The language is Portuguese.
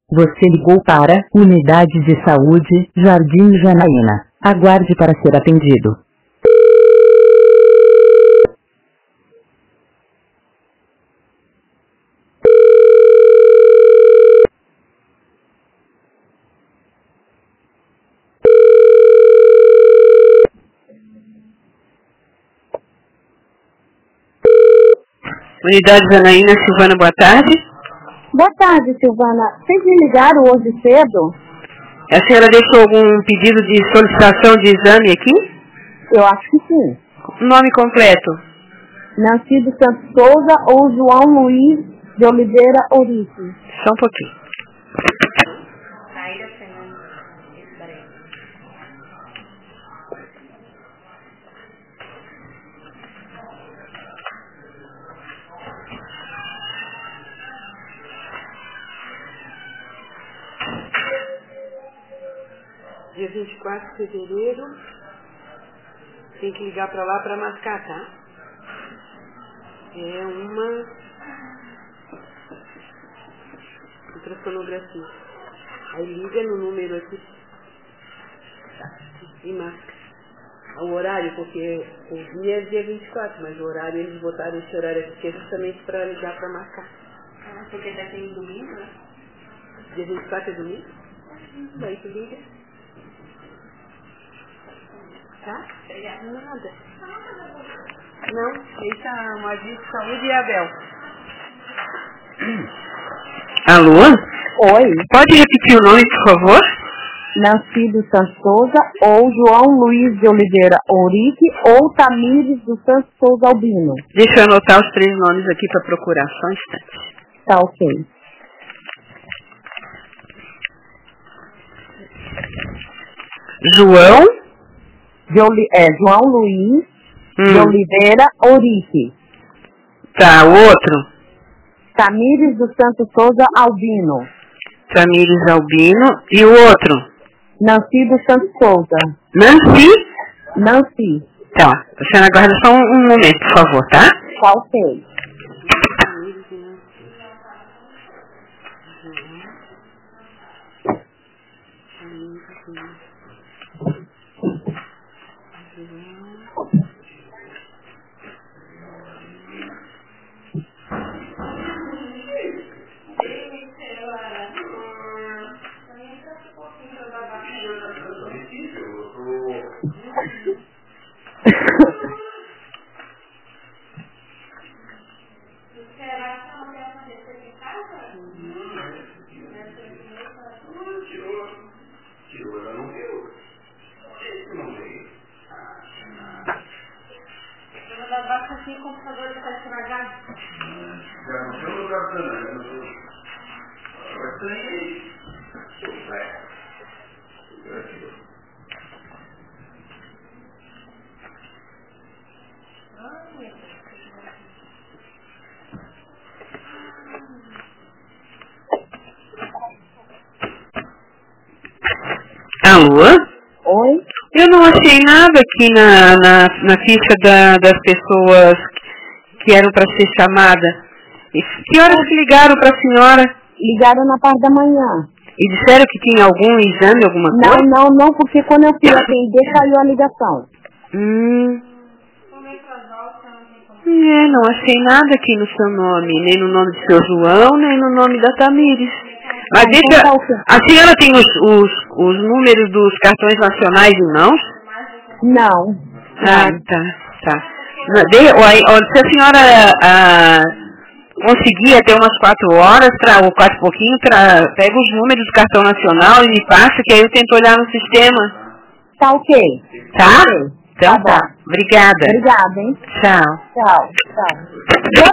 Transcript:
Você ligou para Unidade de Saúde, Jardim Janaína. Aguarde para ser atendido. Unidade Janaína, Silvana, boa tarde. Boa tarde, Silvana. Vocês me ligaram hoje cedo? A senhora deixou algum pedido de solicitação de exame aqui? Eu acho que sim. Nome completo? Nancy dos Santos Souza ou João Luiz de Oliveira Ourique. Só um pouquinho. Dia 24 de fevereiro, tem que ligar para lá para marcar, tá? É uma ultrassonografia. Aí liga no número aqui e marca. O horário, porque o dia é dia 24, mas o horário, eles botaram esse horário aqui que é justamente para ligar para marcar. Ah, porque já tem domingo, né? Dia 24 é domingo? Daí tu liga. Tá? Nada. Não, esse é uma de saúde e Abel. Alô? Oi. Pode repetir o nome, por favor? Nancy dos Santos Souza ou João Luiz de Oliveira Ourique ou Tamires dos Santos Souza Albino. Deixa eu anotar os 3 nomes aqui para procurar, só um instante. Tá ok. João? João Luiz de Oliveira Ourique. Tá, o outro? Tamires dos Santos Souza Albino. Tamires Albino. E o outro? Nancy dos Santos Souza. Nancy? Nancy. Tá, a senhora aguarda só um momento, por favor, tá? Tá ok. Alô? Oi? Eu não achei nada aqui na ficha das pessoas que eram para ser chamada. E que horas que ligaram para a senhora? Ligaram na parte da manhã. E disseram que tinha algum exame, alguma coisa? Não, porque quando eu fui atender, caiu a ligação. Não achei nada aqui no seu nome, nem no nome do seu João, nem no nome da Tamires. Mas deixa, a senhora tem os números dos cartões nacionais em mãos? Não. Ah, tá. Se a senhora conseguir até umas 4 horas, ou 4 e pouquinho, pega os números do cartão nacional e me passa, que aí eu tento olhar no sistema. Tá ok. Tá? Okay. Então tá. Obrigada. Obrigada, hein? Tchau. Tchau.